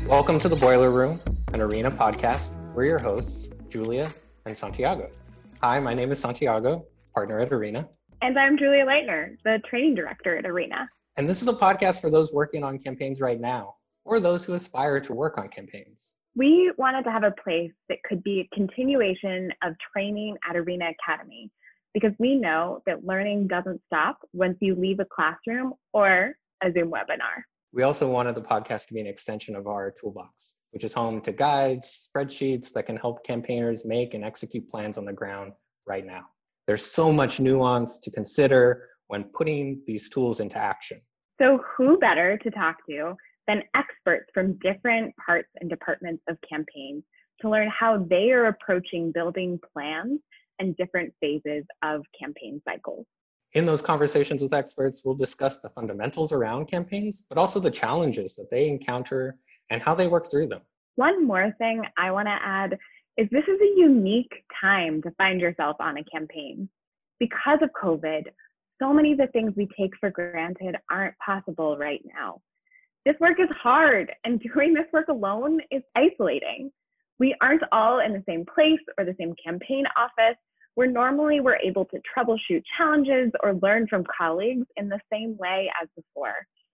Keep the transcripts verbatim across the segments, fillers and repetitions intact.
Welcome to the Boiler Room, an Arena podcast. We're your hosts, Julia and Santiago. Hi, my name is Santiago, partner at Arena. And I'm Julia Leitner, the training director at Arena. And this is a podcast for those working on campaigns right now, or those who aspire to work on campaigns. We wanted to have a place that could be a continuation of training at Arena Academy, because we know that learning doesn't stop once you leave a classroom or a Zoom webinar. We also wanted the podcast to be an extension of our toolbox, which is home to guides, spreadsheets that can help campaigners make and execute plans on the ground right now. There's so much nuance to consider when putting these tools into action. So who better to talk to than experts from different parts and departments of campaigns to learn how they are approaching building plans and different phases of campaign cycles. In those conversations with experts, we'll discuss the fundamentals around campaigns, but also the challenges that they encounter and how they work through them. One more thing I want to add is this is a unique time to find yourself on a campaign. Because of COVID, so many of the things we take for granted aren't possible right now. This work is hard, and doing this work alone is isolating. We aren't all in the same place or the same campaign office, where normally we're able to troubleshoot challenges or learn from colleagues in the same way as before.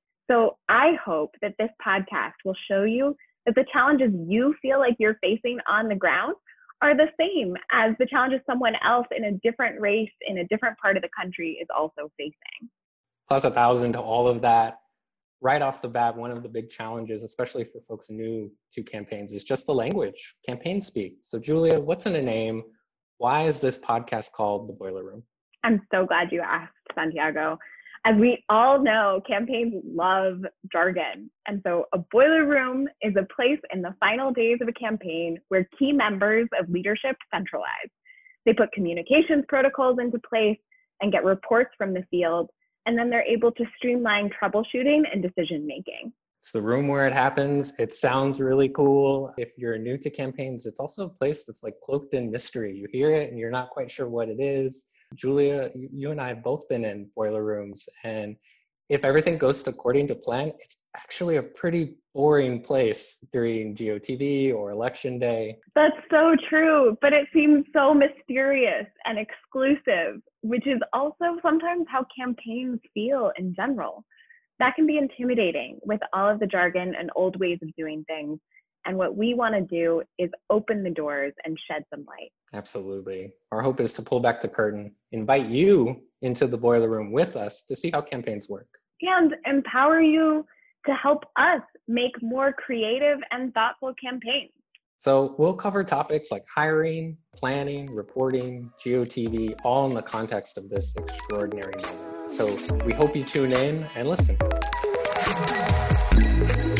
So I hope that this podcast will show you that the challenges you feel like you're facing on the ground are the same as the challenges someone else in a different race in a different part of the country is also facing. Plus a thousand to all of that. Right off the bat, one of the big challenges, especially for folks new to campaigns, is just the language, campaign speak. So Julia, what's in a name? Why is this podcast called The Boiler Room? I'm so glad you asked, Santiago. As we all know, campaigns love jargon. And so a boiler room is a place in the final days of a campaign where key members of leadership centralize. They put communications protocols into place and get reports from the field, and then they're able to streamline troubleshooting and decision-making. It's the room where it happens. It sounds really cool. If you're new to campaigns, it's also a place that's like cloaked in mystery. You hear it and you're not quite sure what it is. Julia, you and I have both been in boiler rooms, and if everything goes according to plan, it's actually a pretty boring place during G O T V or election day. That's so true, but it seems so mysterious and exclusive, which is also sometimes how campaigns feel in general. That can be intimidating with all of the jargon and old ways of doing things. And what we want to do is open the doors and shed some light. Absolutely. Our hope is to pull back the curtain, invite you into the boiler room with us to see how campaigns work. And empower you to help us make more creative and thoughtful campaigns. So we'll cover topics like hiring, planning, reporting, G O T V, all in the context of this extraordinary moment. So we hope you tune in and listen.